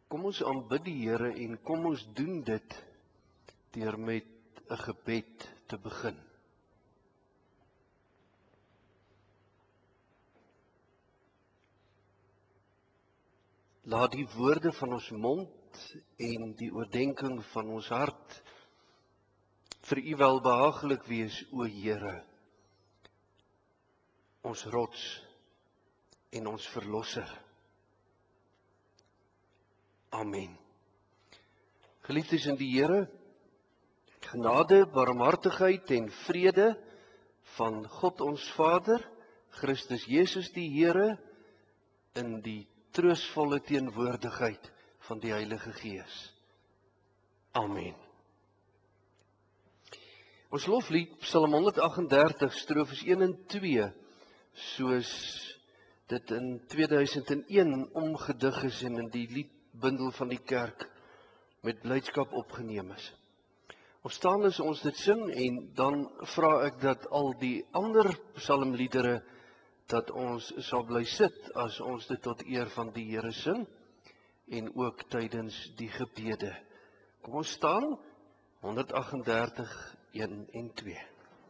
Kom ons aanbid die Here en kom ons doen dit deur met 'n gebed te begin. Laat die woorde van ons mond en die oordeenking van ons hart vir U welbehaaglik wees, o Here, ons rots en ons verlosser. Amen. Geliefdes in die Here, genade, barmhartigheid en vrede van God ons Vader, Christus Jesus die Here, in die troostvolle teenwoordigheid van die Heilige Gees. Amen. Ons loflied Psalm 138, strofes 1 en 2, soos dit in 2001 omgedig is en in die liedbundel van die kerk met blydskap opgeneem is. Ons staan as ons dit sing en dan vra ek dat al die ander psalmliedere dat ons sal bly sit as ons dit tot eer van die Here sing en ook tydens die gebede. Kom ons staan, 138, 1 en 2.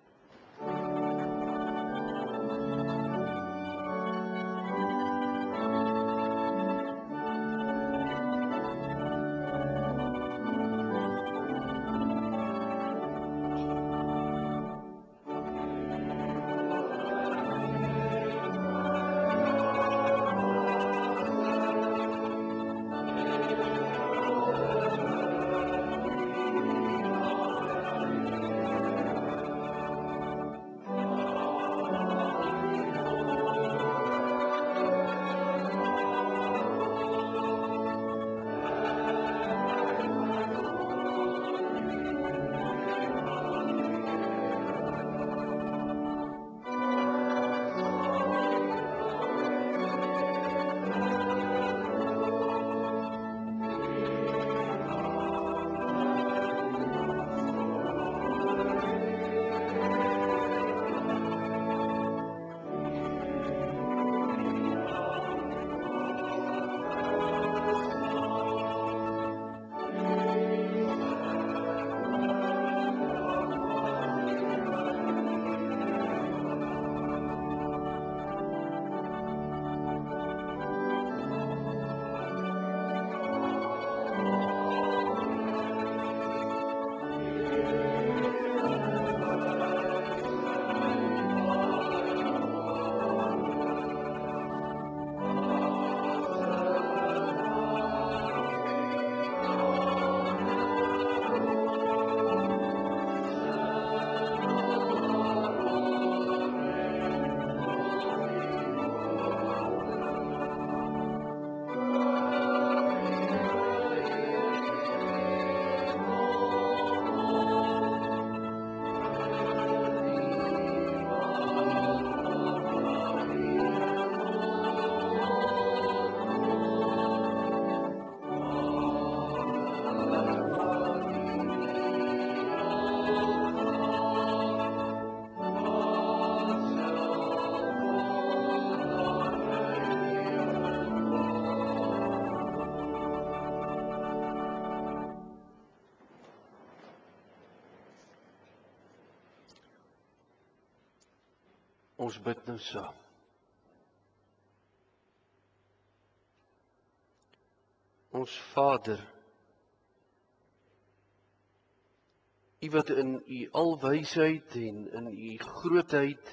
Ons bid nou saam. Ons Vader, U wat in U alwysheid en in U grootheid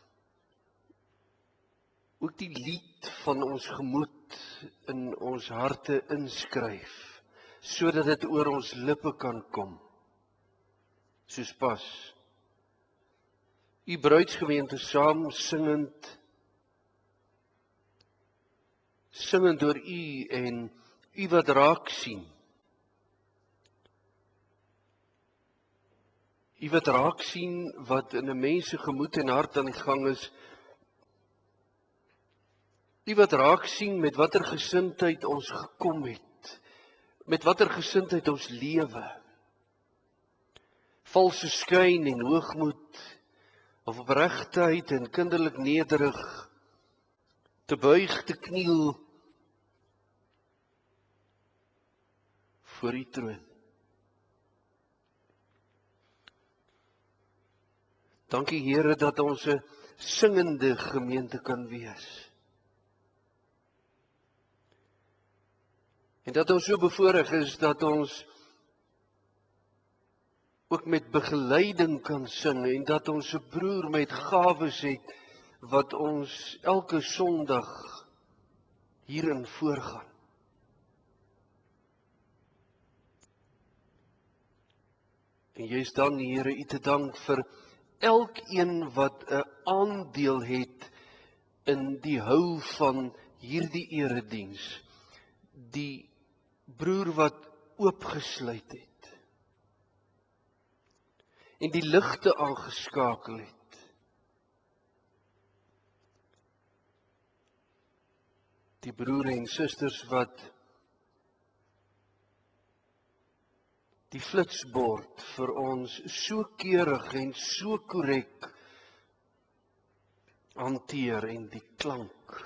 ook die lied van ons gemoed in ons harte inskryf, sodat dit oor ons lippe kan kom, soos pas. U bruidsgemeente saam singend oor U en U wat raak sien. U wat raak sien wat in 'n mens se gemoed en hart aan die gang is. U wat raak sien met watter gesindheid ons gekom het, met watter gesindheid ons lewe. Valse skyn en hoogmoed, of opregtheid en kinderlik nederig, te buig, te kniel, voor U troon. Dankie Here dat ons 'n singende gemeente kan wees. En dat ons so bevoorreg is dat ons ook met begeleiding kan sing en dat ons 'n broer met gawes het wat ons elke Sondag hierin voorgaan. En jy's dan Here, U te dank vir elkeen wat 'n aandeel het in die hou van hierdie erediens. Die broer wat oopgesluit het en die ligte aangeskakel het. Die broere en susters wat die flitsbord vir ons so keurig en so korrek hanteer en die klank.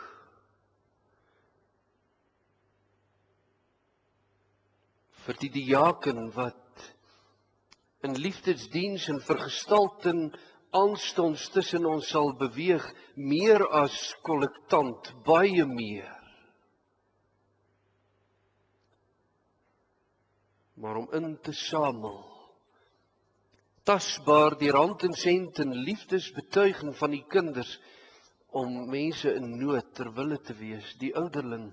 Vir die diaken wat in liefdesdiens en vergestalting aanstonds tussen ons sal beweeg, meer as kollektant, baie meer. Maar om in te samel, tasbaar deur hand en sent en liefdesbetuiging van die kinders, om mense in nood ter wille te wees, die ouderling,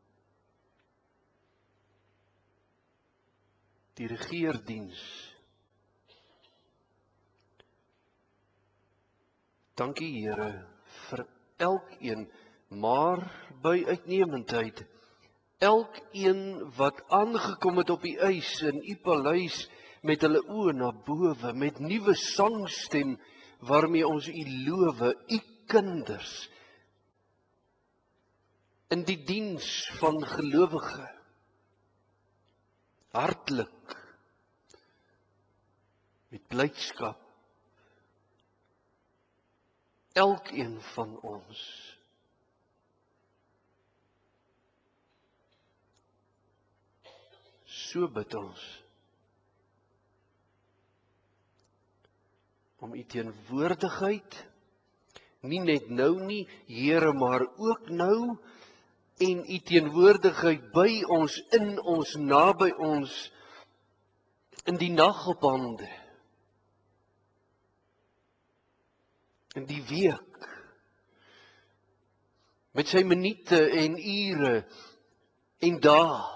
die regeerdiens. Dankie Here vir elkeen, maar by uitnemendheid, elkeen wat aangekom het op die ys in U paleis met hulle oë na bowe, met nuwe sangstem waarmee ons U loof, U kinders, in die diens van gelowige, hartlik, met blydskap, elkeen van ons. So bid ons om U teenwoordigheid, nie net nou nie, Here, maar ook nou, en U teenwoordigheid by ons, in ons, naby ons, in die nag op hande, in die week, met sy minute en ure en dae,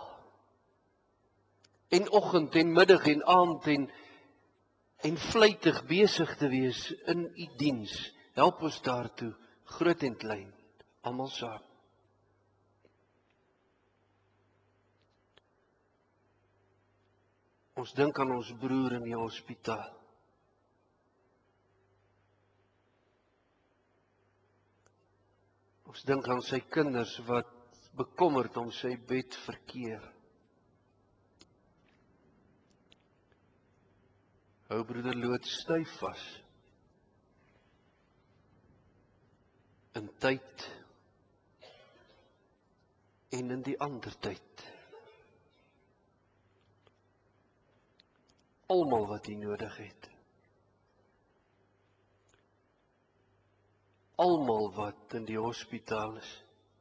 en oggend en middag en aand en vlytig besig te wees in U diens. Help ons daartoe, groot en klein, almal saam. Ons dink aan ons broer in die hospitaal. Ons dink aan sy kinders wat bekommerd om sy bed verkeer. Hou broeder Loot styf vas. In tyd en in die ander tyd. Almal wat hy nodig het. Almal wat in die hospitaal is.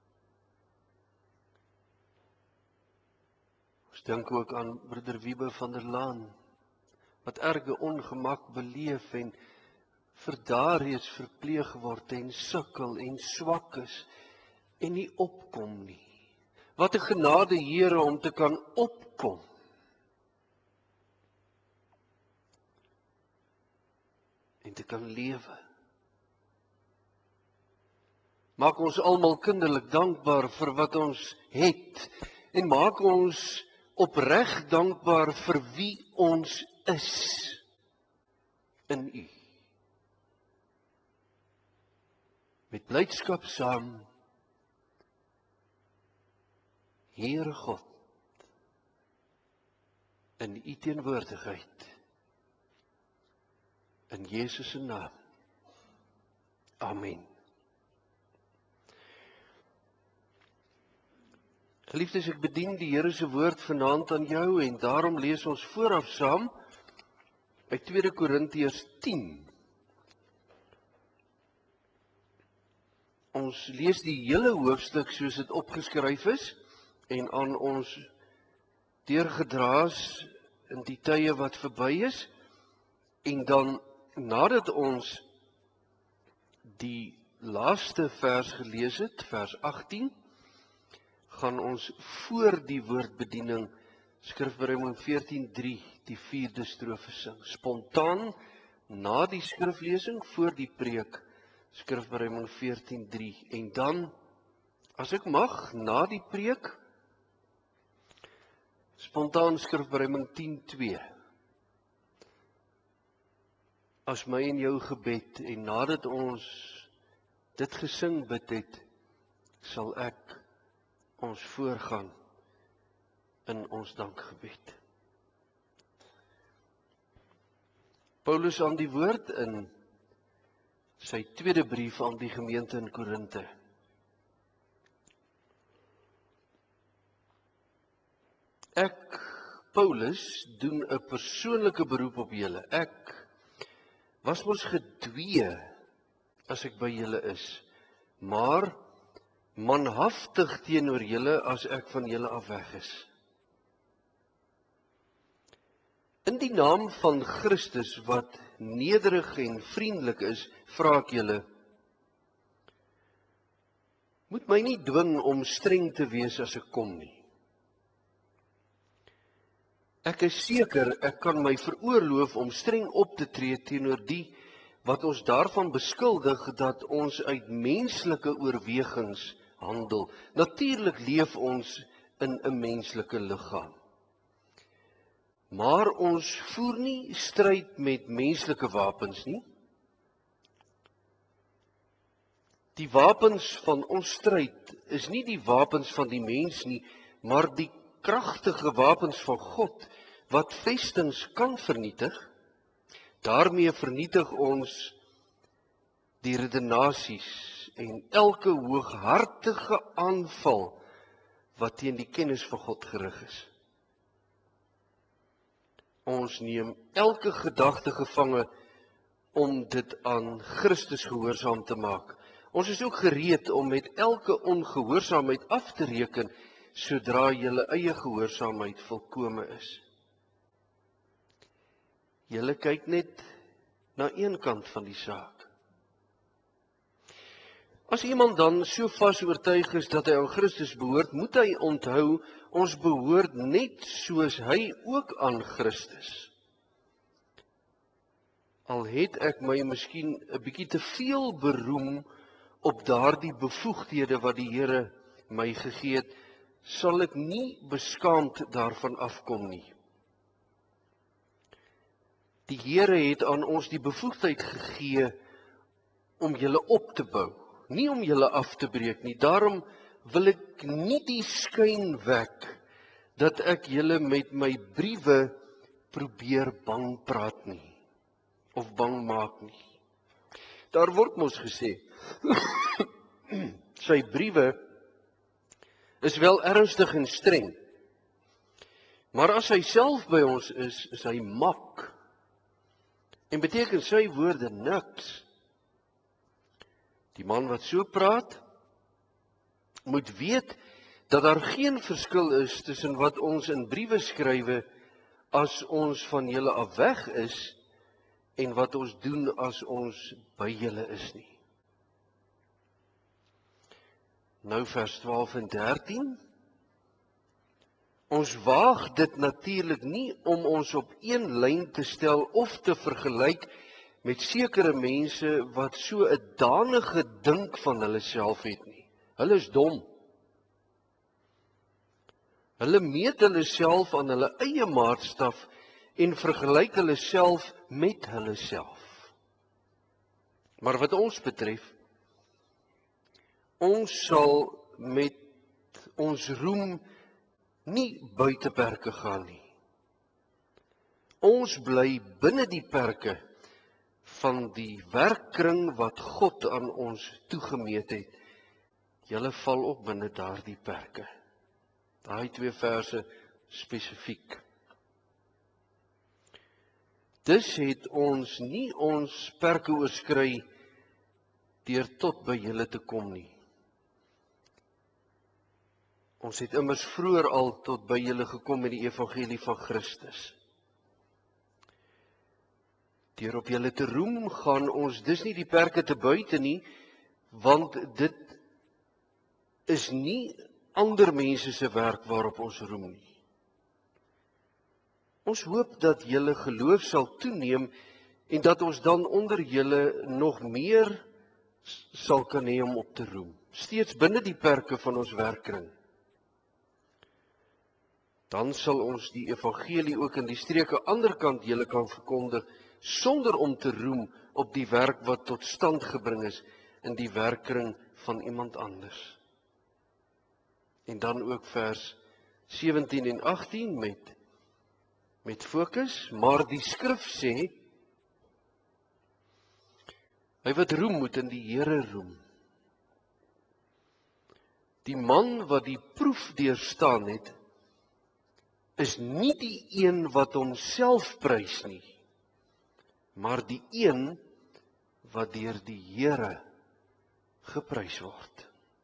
Ons dink ook aan broeder Wiebe van der Laan, wat erge ongemak beleef en vir daar reeds verpleeg word en sukkel en swak is en nie opkom nie. Wat 'n genade Here om te kan opkom. En te kan lewe. Maak ons almal kinderlik dankbaar vir wat ons het en maak ons opreg dankbaar vir wie ons is in U. Met blydskap saam, Heere God, in U teenwoordigheid, in Jesus se naam. Amen. Geliefdes, ek bedien die Here se woord vanaand aan jou en daarom lees ons vooraf saam uit 2 Korintiërs 10. Ons lees die hele hoofstuk soos dit opgeskryf is en aan ons deurgedra is in die tye wat verby is. En dan, nadat ons die laaste vers gelees het, vers 18, gaan ons voor die woordbediening Skrifbereiding 14:3 die 4de strofe sing. Spontaan na die skriflesing voor die preek Skrifbereiding 14:3 en dan, as ek mag, na die preek spontaan Skrifbereiding 10:2. As my en jou gebed en nadat ons dit gesing bid het, sal ek ons voorgaan in ons dankgebed. Paulus aan die woord in sy tweede brief aan die gemeente in Korinte. Ek, Paulus, doen 'n persoonlike beroep op julle. Ek was mos gedwee as ek by julle is, maar manhaftig teenoor julle as ek van julle af weg is. In die naam van Christus wat nederig en vriendelik is, vra ek julle, moet my nie dwing om streng te wees as ek kom nie. Ek is seker, ek kan my veroorloof om streng op te tree teenoor die wat ons daarvan beskuldig dat ons uit menslike oorwegings handel. Natuurlik leef ons in 'n menslike liggaam. Maar ons voer nie stryd met menslike wapens nie. Die wapens van ons stryd is nie die wapens van die mens nie, maar die kragtige wapens van God wat vestings kan vernietig. Daarmee vernietig ons die redenasies en elke hooghartige aanval wat teen die kennis van God gerig is. Ons neem elke gedagte gevange om dit aan Christus gehoorsaam te maak. Ons is ook gereed om met elke ongehoorsaamheid af te reken, sodra julle eie gehoorsaamheid volkome is. Julle kyk net na een kant van die saak. As iemand dan so vas oortuig is dat hy aan Christus behoort, moet hy onthou, ons behoort net soos hy ook aan Christus. Al het ek my miskien 'n bietjie te veel beroem op daardie bevoegdhede wat die Here my gegee het, sal ek nie beskaamd daarvan afkom nie. Die Here het aan ons die bevoegdheid gegee om julle op te bou, nie om julle af te breek nie. Daarom wil ek nie die skyn wek dat ek julle met my briewe probeer bang praat nie, of bang maak nie. Daar word mos gesê, sy briewe is wel ernstig en streng, maar as hy self by ons is hy mak, en beteken sy woorde niks. Die man wat so praat, moet weet dat daar geen verskil is tussen wat ons in briewe skrywe as ons van julle af weg is en wat ons doen as ons by julle is nie. Nou vers 12 en 13. Ons waag dit natuurlik nie om ons op een lyn te stel of te vergelyk met sekere mense wat so 'n danige dink van hulle self het nie. Hulle is dom. Hulle meet hulle self aan hulle eie maatstaf en vergelyk hulle self met hulle self. Maar wat ons betref, ons sal met ons roem nie buite perke gaan nie. Ons bly binne die perke van die werkkring wat God aan ons toegemeet het. Julle val ook binne daardie perke. Daai 2 verse spesifiek. Dus het ons nie ons perke oorskry deur tot by julle te kom nie. Ons het immers vroeër al tot by julle gekom met die evangelie van Christus. Deur op julle te roem gaan ons dus nie die perke te buite nie, want dit is nie ander mense se werk waarop ons roem nie. Ons hoop dat julle geloof sal toeneem en dat ons dan onder julle nog meer sal kan hê om op te roem, steeds binne die perke van ons werkkring. Dan sal ons die evangelie ook in die streke anderkant julle kan verkondig, sonder om te roem op die werk wat tot stand gebring is in die werkkring van iemand anders. En dan ook vers 17 en 18 met fokus, maar die skrif sê, hy wat roem moet in die Here roem. Die man wat die proef deurstaan het, is nie die een wat homself prys nie, maar die een wat deur die Here geprys word.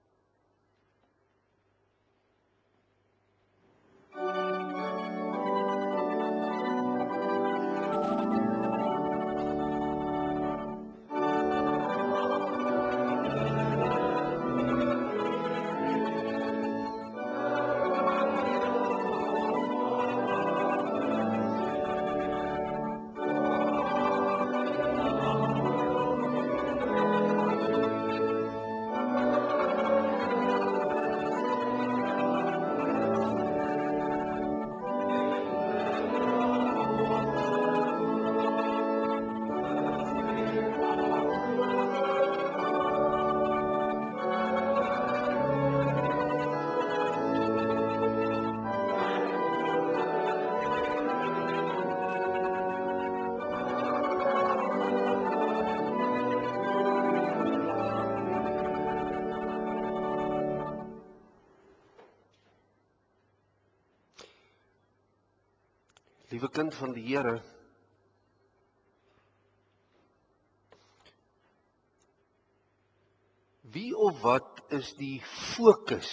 Liewe kind van die Here, wie of wat is die fokus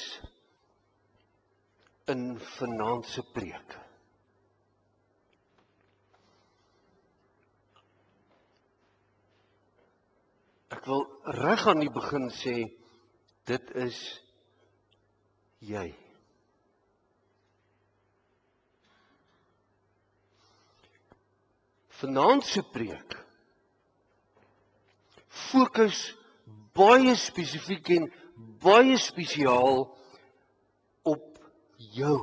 in vanaand se preek? Ek wil reg aan die begin sê, dit is jy. Vanaand se preek fokus baie spesifiek en baie spesiaal op jou.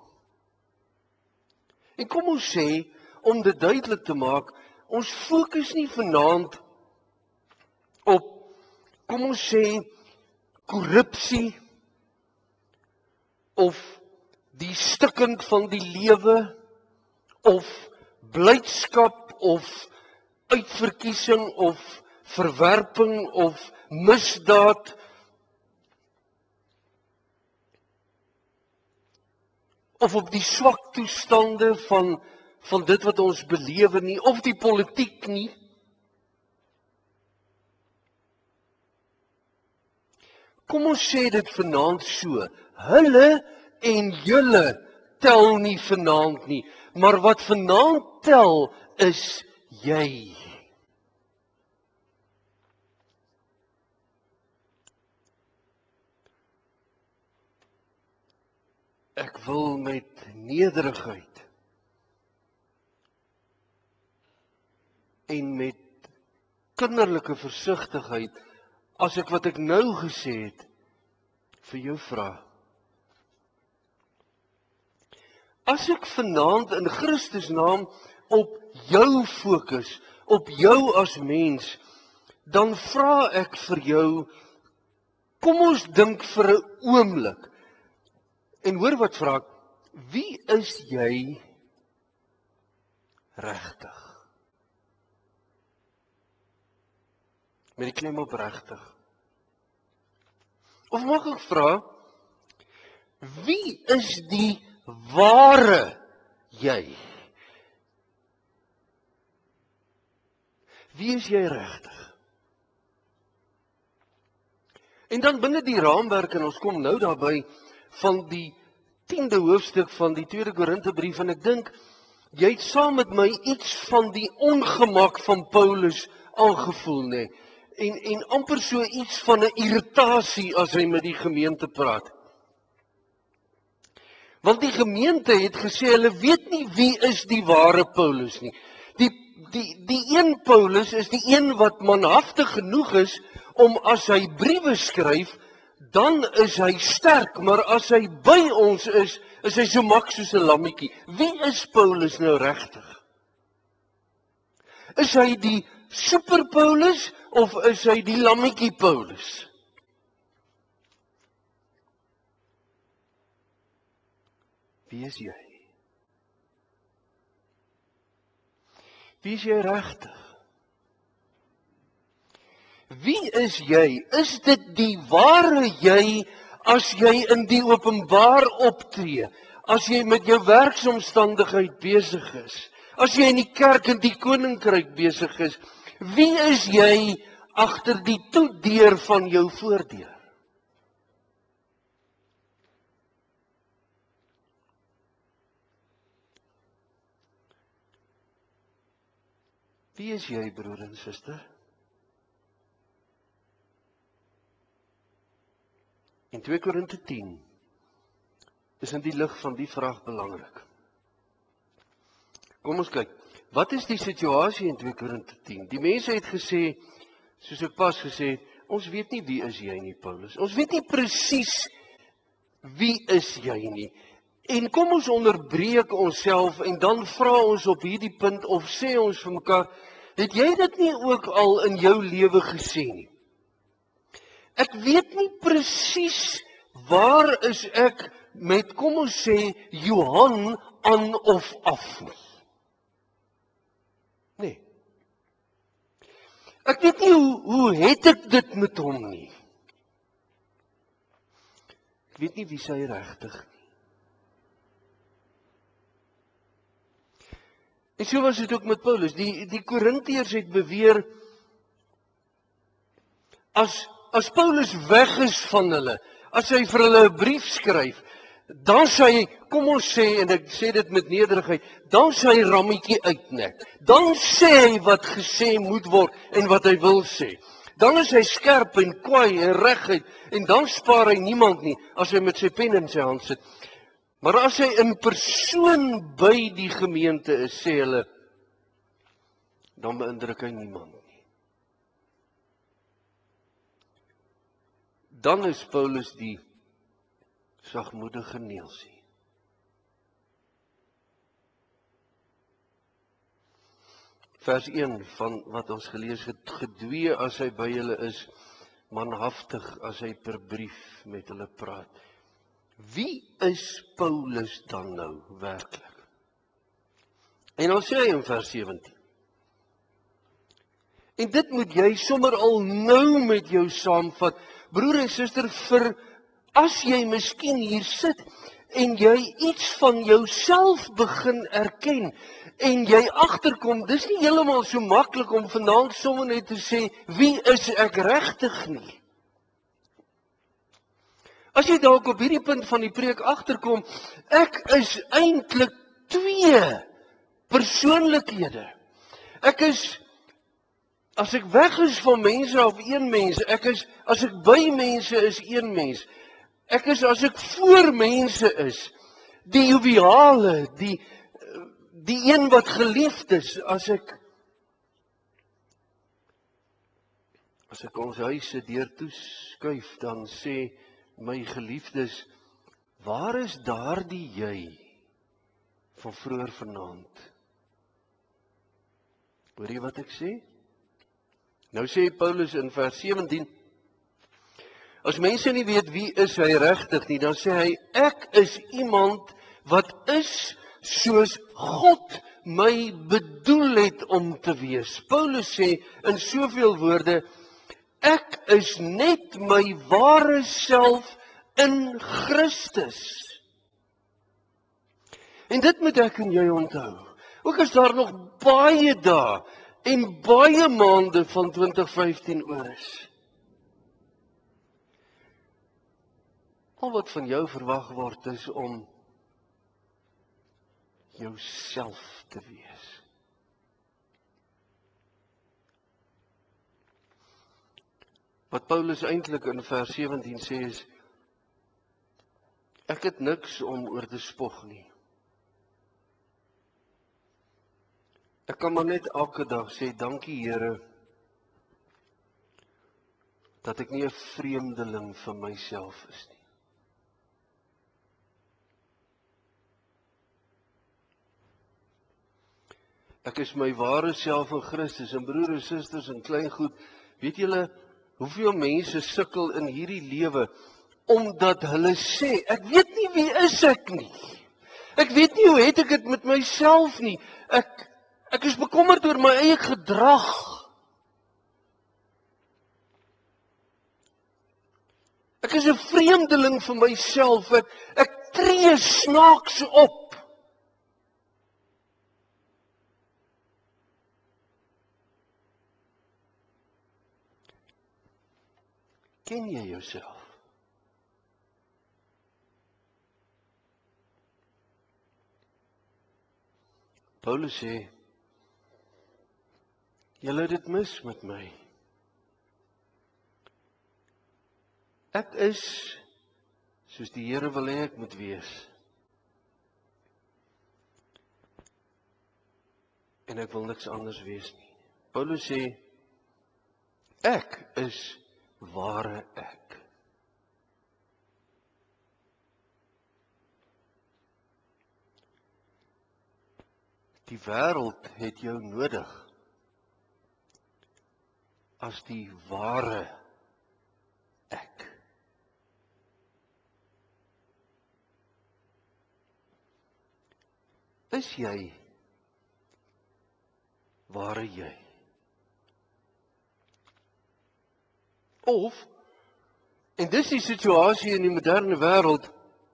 En kom ons sê, om dit duidelik te maak, ons fokus nie vanaand op, kom ons sê, korrupsie of die stikkend van die lewe of blydskap of uitverkiesing of verwerping of misdaad of op die swak toestande van dit wat ons belewe nie, of die politiek nie. Kom ons sê dit vanaand so, hulle en julle tel nie vanaand nie, maar wat vanaand tel is jy. Ek wil met nederigheid en met kinderlike versigtigheid, as ek wat ek nou gesê het, vir jou vra. As ek vanaand in Christus naam op jou fokus, op jou as mens, dan vra ek vir jou, kom ons dink vir 'n oomblik, en hoor wat vra ek, wie is jy regtig? Met die klem op regtig. Of mag ek vra, Wie is die ware jy? Wie is jy regtig? En dan binne die raamwerk, en ons kom nou daarby, van die 10de hoofstuk van die 2de Korintebrief, en ek dink, jy het saam met my iets van die ongemak van Paulus aangevoel, nee. En amper so iets van 'n irritasie as hy met die gemeente praat. Want die gemeente het gesê, hulle weet nie wie is die ware Paulus nie. Die een Paulus is die een wat manhaftig genoeg is om as hy briewe skryf, dan is hy sterk, maar as hy by ons is hy so mak soos 'n lammetjie. Wie is Paulus nou regtig? Is hy die super Paulus of is hy die lammetjie Paulus? Wie is jy? Wie is jy regtig? Wie is jy? Is dit die ware jy as jy in die openbaar optree? As jy met jou werksomstandigheid besig is? As jy in die kerk en die koninkryk besig is? Wie is jy agter die toedeur van jou voordeur? Wie is jy, broer en suster? In 2 Korinte 10 is in die lig van die vraag belangrik. Kom ons kyk, wat is die situasie in 2 Korinte 10? Die mense het gesê, soos ek pas gesê het, ons weet nie wie is jy nie, Paulus. Ons weet nie presies wie is jy nie. En kom ons onderbreek onsself en dan vra ons op hierdie punt of sê ons vir mekaar, het jy dit nie ook al in jou lewe gesê nie? Ek weet nie presies waar is ek met, kom ons sê, Johan aan of af nie. Nee. Ek weet nie hoe het ek dit met hom nie. Ek weet nie wie sy regtig nie. En so was dit ook met Paulus. Die Korintiërs het beweer, as Paulus weg is van hulle, as hy vir hulle 'n brief skryf, dan sê hy, kom ons sê, en ek sê dit met nederigheid, dan sê hy rammetjie uitnek. Dan sê hy wat gesê moet word en wat hy wil sê. Dan is hy skerp en kwaai en reguit en dan spaar hy niemand nie as hy met sy pen in sy hand sit. Maar as hy in persoon by die gemeente is, sê hulle, dan beïndruk hy niemand nie. Dan is Paulus die sagmoedige Neelsie. Vers 1 van wat ons gelees het, gedwee as hy by hulle is, manhaftig as hy per brief met hulle praat. Wie is Paulus dan nou werklik? En dan sê hy in vers 17. En dit moet jy sommer al nou met jou saamvat, broer en suster, vir as jy miskien hier sit en jy iets van jouself begin erken en jy agterkom, dis nie heeltemal so maklik om vanaand sommer net te sê, wie is ek regtig nie? As jy dalk op hierdie punt van die preek agterkom, ek is eintlik twee persoonlikhede. Ek is, as ek weg is van mense of een mens, as ek by mense is een mens. Ek is, as ek voor mense is, die joviale, die een wat geliefd is, as ek ons huise deur toeskuif, dan sê my geliefdes, waar is daardie jy van vroeër vanaand? Hoor jy wat ek sê? Nou sê Paulus in vers 17, as mense nie weet wie is hy regtig nie, dan sê hy, ek is iemand wat is soos God my bedoel het om te wees. Paulus sê in soveel woorde, ek is net my ware self in Christus. En dit moet ek en jy onthou. Ook as daar nog baie dae en baie maande van 2015 oor is. Al wat van jou verwag word is om jouself te wees. Wat Paulus eintlik in vers 17 sê is, ek het niks om oor te spog nie. Ek kan maar net elke dag sê, dankie Here, dat ek nie 'n vreemdeling vir myself is nie. Ek is my ware self in Christus, en broer en susters en klein goed, weet julle, hoeveel mense sukkel in hierdie lewe, omdat hulle sê, ek weet nie wie is ek nie. Ek weet nie hoe het ek dit met myself nie. Ek is bekommerd oor my eie gedrag. Ek is 'n vreemdeling vir myself. Ek tree snaaks op. Ken jy jouself? Paulus sê, julle het dit mis met my. Ek is soos die Here wil hê ek moet wees. En ek wil niks anders wees nie. Paulus sê, ek is ware ek. Die wêreld het jou nodig as die ware ek. Is jy ware jy? Of, en dis die situasie in die moderne wêreld,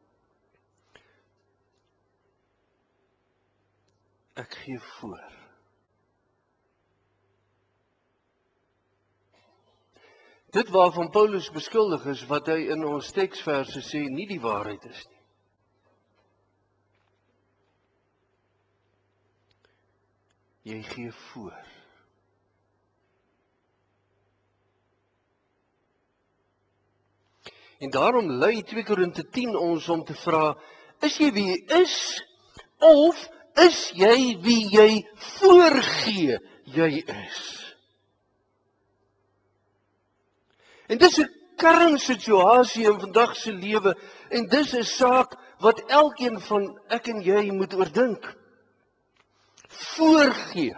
ek gee voor. Dit waarvan Paulus beskuldig is, wat hy in ons teksverse sê, nie die waarheid is nie. Jy gee voor. En daarom lei 2 Korinte 10 ons om te vra, is jy wie jy is, of is jy wie jy voorgee jy is? En dis 'n kernsituasie in vandag se lewe, en dis 'n saak wat elkeen van ek en jy moet oordink. Voorgee.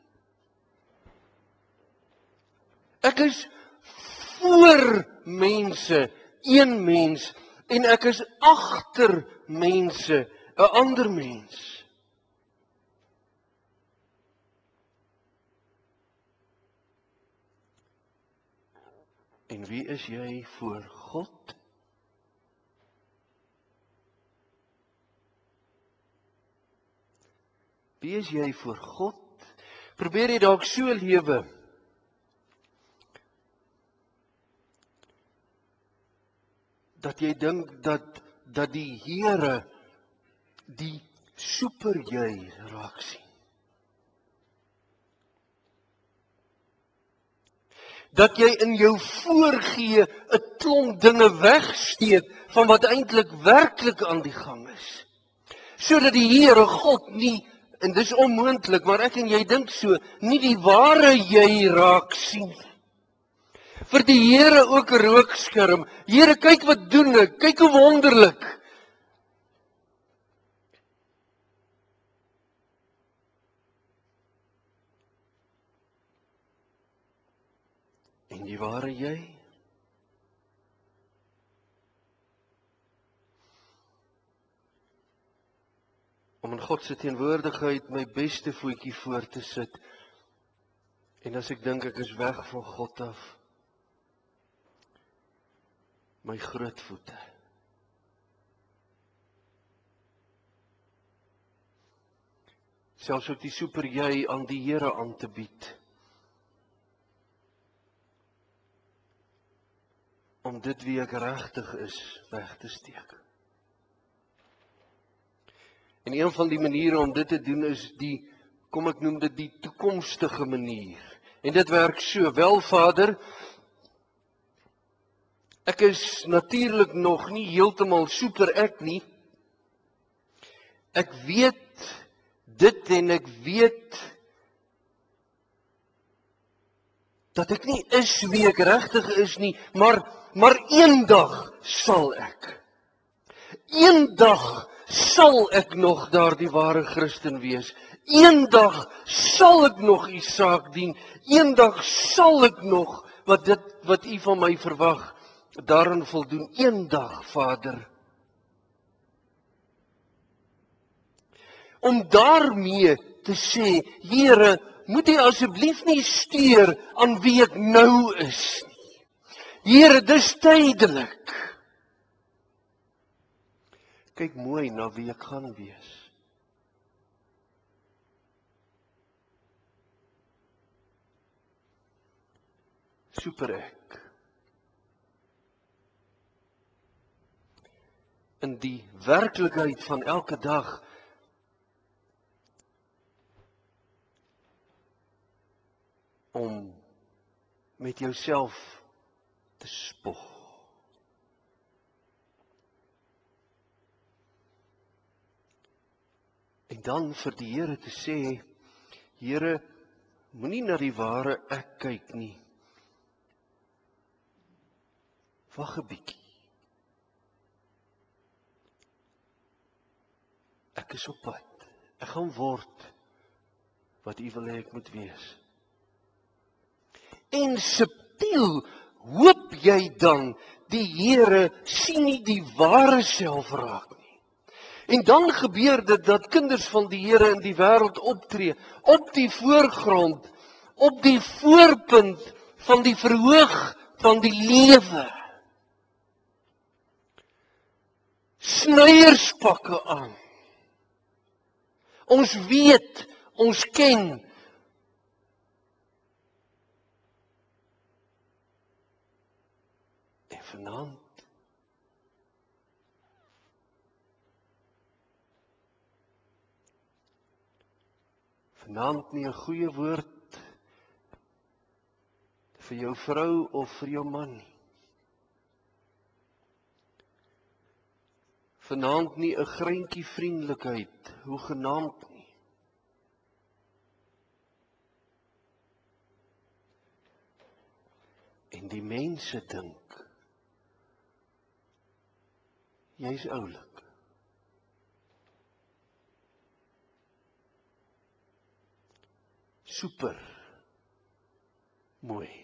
Ek is voor mense, een mens, en ek is agter mense, 'n ander mens. En wie is jy voor God? Wie is jy voor God? Probeer jy dalk so lewe dat jy dink dat die Here die super jy raak sien. Dat jy in jou voorgee 'n klomp dinge wegsteek van wat eintlik werklik aan die gang is. Sodat die Here God nie, en dis onmoontlik, maar ek en jy dink so, nie die ware jy raak sien. Vir die Here ook 'n rookskerm. Here, kyk wat doen ek, kyk hoe wonderlik. En die ware jy? Om in God se teenwoordigheid my beste voetjie voor te sit. En as ek dink ek is weg van God af, my groot voete. selfs ook die super jy aan die Here aan te bied. Om dit wie ek regtig is, weg te steek. En een van die maniere om dit te doen is kom ek noem dit die toekomstige manier. En dit werk so, wel Vader, ek is natuurlik nog nie heeltemal super ek nie. Ek weet dit en ek weet dat ek nie is wie ek regtig is nie, maar eendag sal ek. Eendag sal ek nog daardie ware Christen wees. Eendag sal ek nog u saak dien. Eendag sal ek nog wat u van my verwag, daarin voldoen. Eendag, Vader. Om daarmee te sê, Here, moet u asseblief nie steur aan wie ek nou is nie. Here, dis tydelik. Kyk mooi na wie ek gaan wees. Super ek. In die werklikheid van elke dag om met jouself te spog. En dan vir die Here te sê, Here, moenie na die ware ek kyk nie. Wag 'n bietjie. Ek is op pad. Ek gaan word wat u wil hê ek moet wees. En subtiel hoop jy dan die Here sien nie die ware self raak nie. En dan gebeur dit dat kinders van die Here in die wêreld optree, op die voorgrond, op die voorpunt van die verhoog van die lewe. Snuierspakke aan. Ons weet, ons ken. En vanaand nie 'n goeie woord vir jou vrou of vir jou man nie. Vanaand nie 'n greintjie vriendelikheid, hoegenaamd nie. En die mense dink, jy's oulik. Super mooi.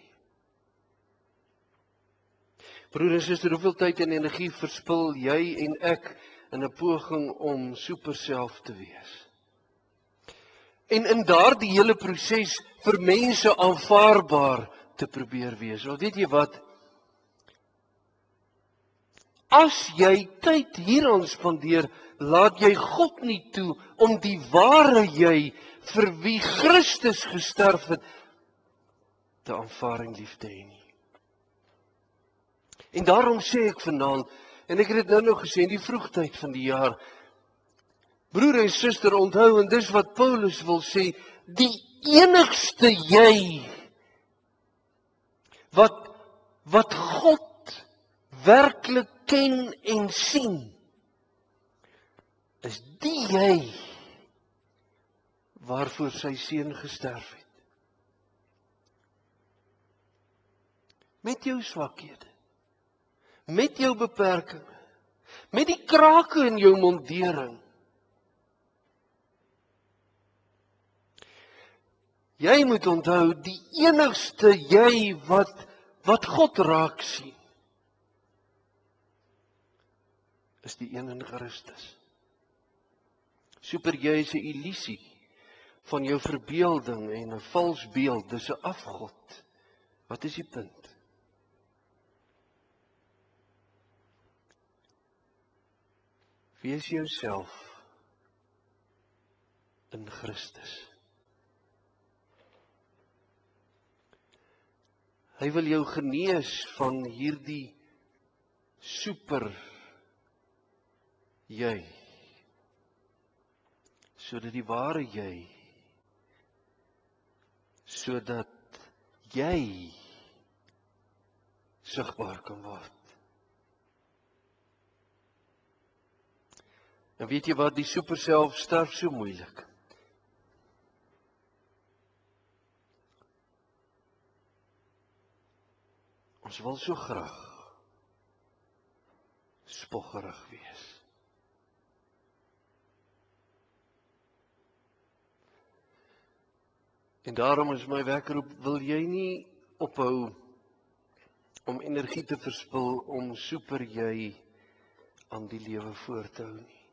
Broer en suster, hoeveel tyd en energie verspil jy en ek in 'n poging om super self te wees? En in daardie hele proses vir mense aanvaarbaar te probeer wees. Want weet jy wat? As jy tyd hieraan spandeer, laat jy God nie toe om die ware jy vir wie Christus gesterf het, te aanvaar en lief te hê nie. En daarom sê ek vanaand, en ek het dit nou gesê in die vroegtyd van die jaar, broer en suster, onthou, en dis wat Paulus wil sê, die enigste jy wat God werklik ken en sien, is die jy waarvoor sy seun gesterf het. Met jou swakhede, met jou beperkings, met die krake in jou mondering. Jy moet onthou, die enigste jy wat God raak sien, is die een in Christus. Super jy is 'n illusie van jou verbeelding en 'n vals beeld, dis 'n afgod. Wat is die punt? Wees jouself in Christus. Hy wil jou genees van hierdie super jy, sodat die ware jy, sodat jy sigbaar kan word. En weet jy wat, die superself sterf so moeilik. Ons wil so graag spoggerig wees. En daarom is my wekroep, wil jy nie ophou om energie te verspil om super jy aan die lewe voor te hou nie.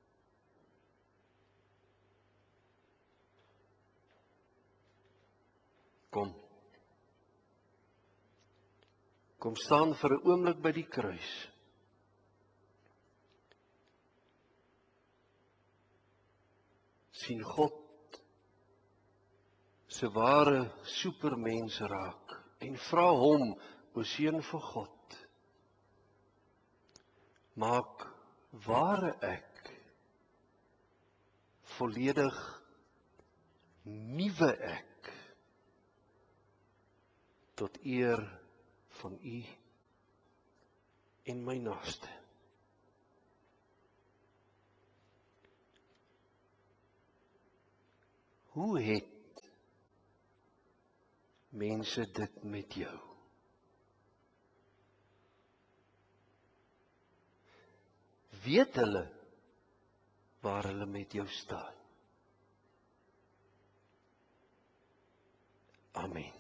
Kom staan vir 'n oomblik by die kruis. Sien God se ware supermens raak en vra hom, o Seun van God, maak ware ek volledig nuwe ek tot eer van U en my naaste. Hoe het mense dit met jou? Weet hulle waar hulle met jou staan? Amen.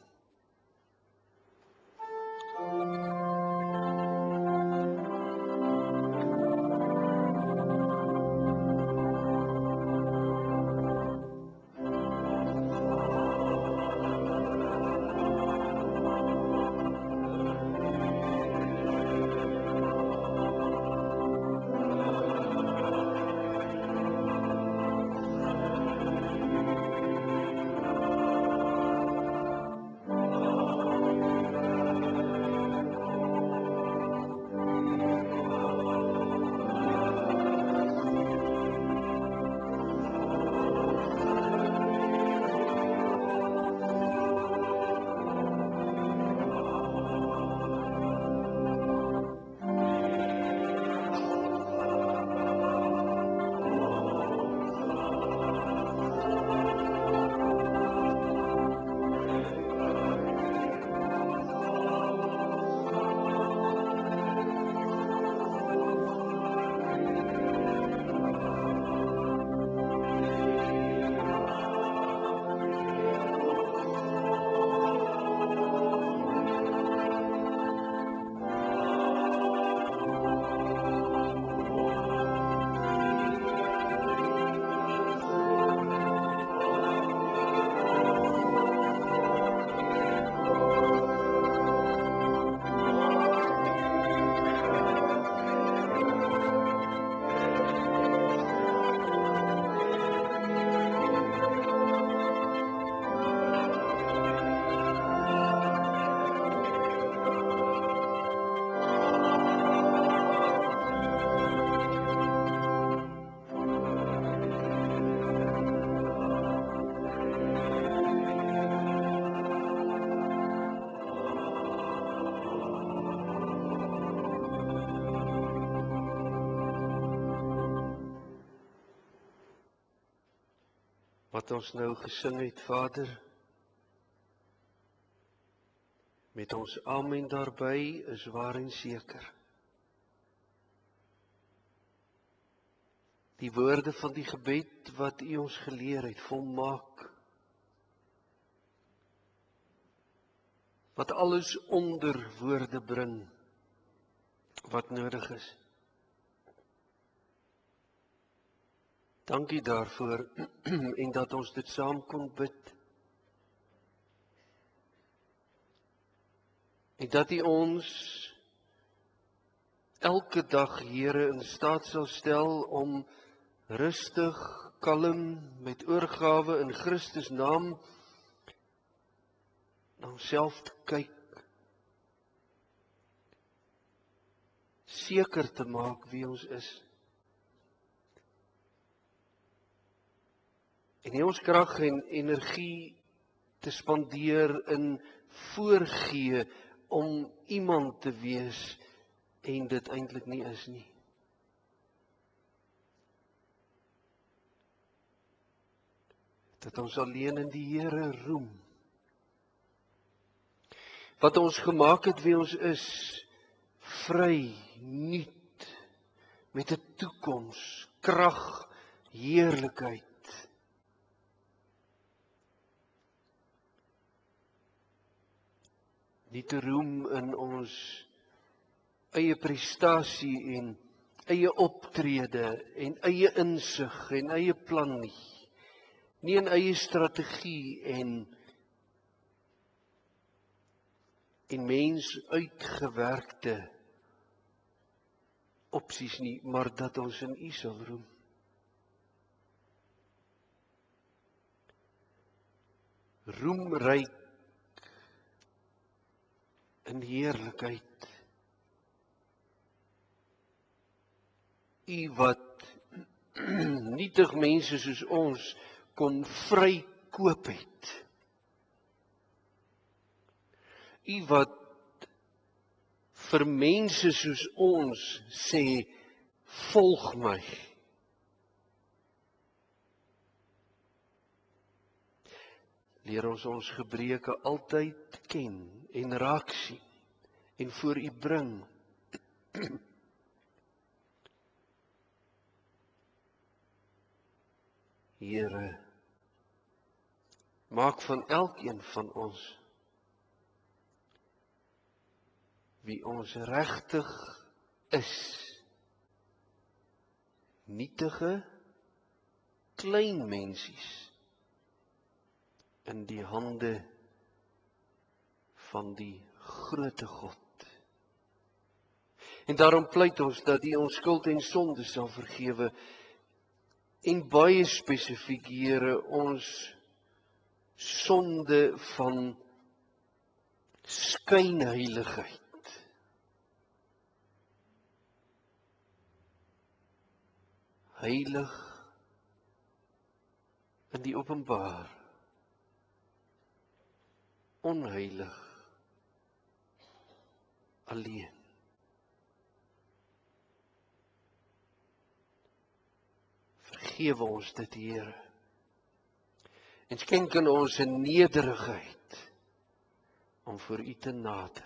Wat ons nou gesing het, Vader, met ons amen daarby, is waar en seker. Die woorde van die gebed wat U ons geleer het, volmaak. Wat alles onder woorde bring, wat nodig is. Dankie daarvoor en dat ons dit saam kon bid. En dat U ons elke dag, Here, in staat sal stel om rustig kalm met oorgawe in Christus naam na onsself te kyk, seker te maak wie ons is. En nie ons krag en energie te spandeer in voorgee om iemand te wees en dit eintlik nie is nie. Dat ons alleen in die Here roem. Wat ons gemaak het wie ons is, vry, nuut, met 'n toekoms, krag, heerlikheid. Nie te roem in ons eie prestasie en eie optrede en eie insig en eie plan nie. Nie in eie strategie en mens uitgewerkte opsies nie, maar dat ons in U sal roem. Roemryk in heerlikheid. U wat nietig mense soos ons kon vrykoop het. U wat vir mense soos ons sê, volg my. Leer ons gebreke altyd ken en raak sien en voor U bring. Here, maak van elkeen van ons wie ons regtig is, nietige, klein mensies in die hande van die groote God. En daarom pleit ons dat U ons skuld en sonde sal vergewe en baie spesifiek, Here, ons sonde van skynheiligheid. Heilig in die openbaar, onheilig alleen. Vergewe ons dit, Here, en skenk in ons 'n nederigheid om voor U te nader.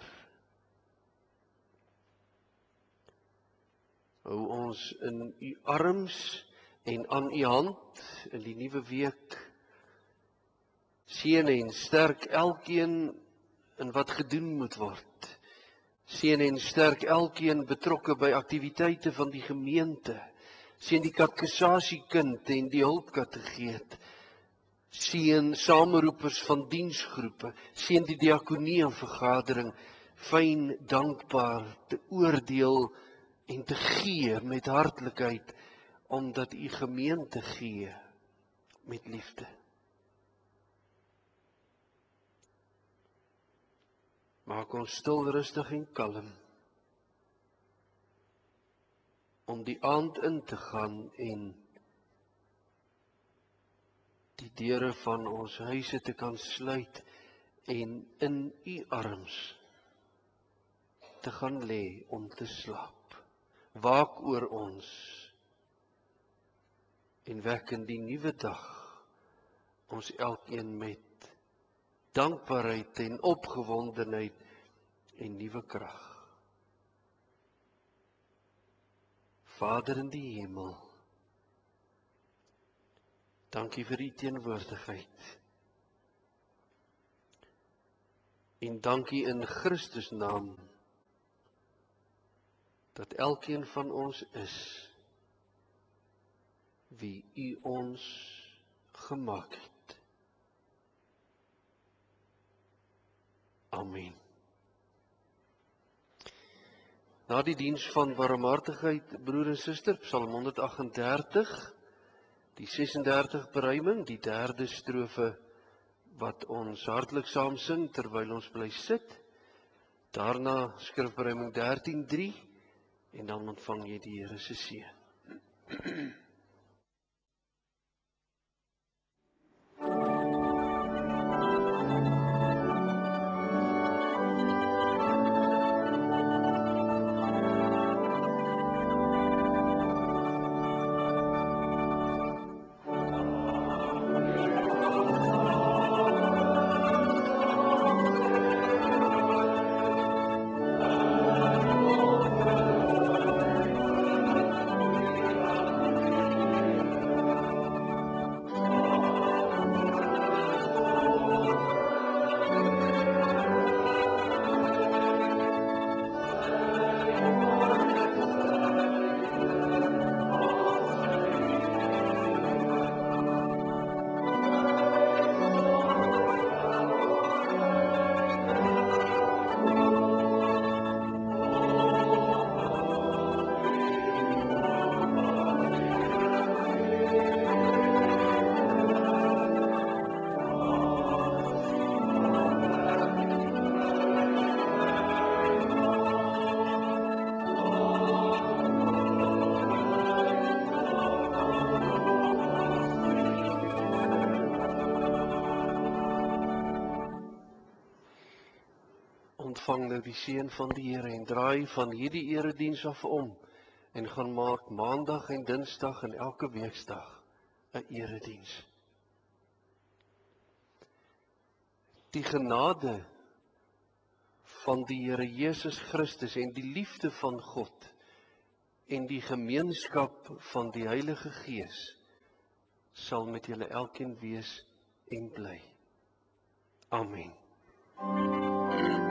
Hou ons in U arms en aan U hand in die nuwe week. Seën en sterk elkeen in wat gedoen moet word. Seën en sterk elkeen betrokke by aktiwiteite van die gemeente. Seën die katekisasiekind en die hulpkategeet. Seën sameroepers van diensgroepe. Seën die diakonie en vergadering. Fyn dankbaar te oordeel en te gee met hartlikheid, omdat U gemeente gee met liefde. Maak ons stil, rustig en kalm, om die aand in te gaan en die deure van ons huise te kan sluit en in U arms te gaan lê om te slaap. Waak oor ons en wek in die nuwe dag ons elkeen met dankbaarheid en opgewondenheid en nuwe krag. Vader in die hemel, dankie vir U teenwoordigheid. En dankie in Christus naam dat elkeen van ons is wie U ons gemaak het. Amen. Na die diens van barmhartigheid, broer en suster, Psalm 138, Die 36 beruiming, die derde strofe wat ons hartlik saam sing terwyl ons bly sit. Daarna skrifberuiming 13:3 en dan ontvang jy die Here se seën. Ontvang nou die seën van die Here en draai van hierdie erediens af om en gaan maak maandag en dinsdag en elke weekdag 'n erediens. Die genade van die Here Jesus Christus en die liefde van God en die gemeenskap van die Heilige Gees sal met julle elkeen wees en bly. Amen.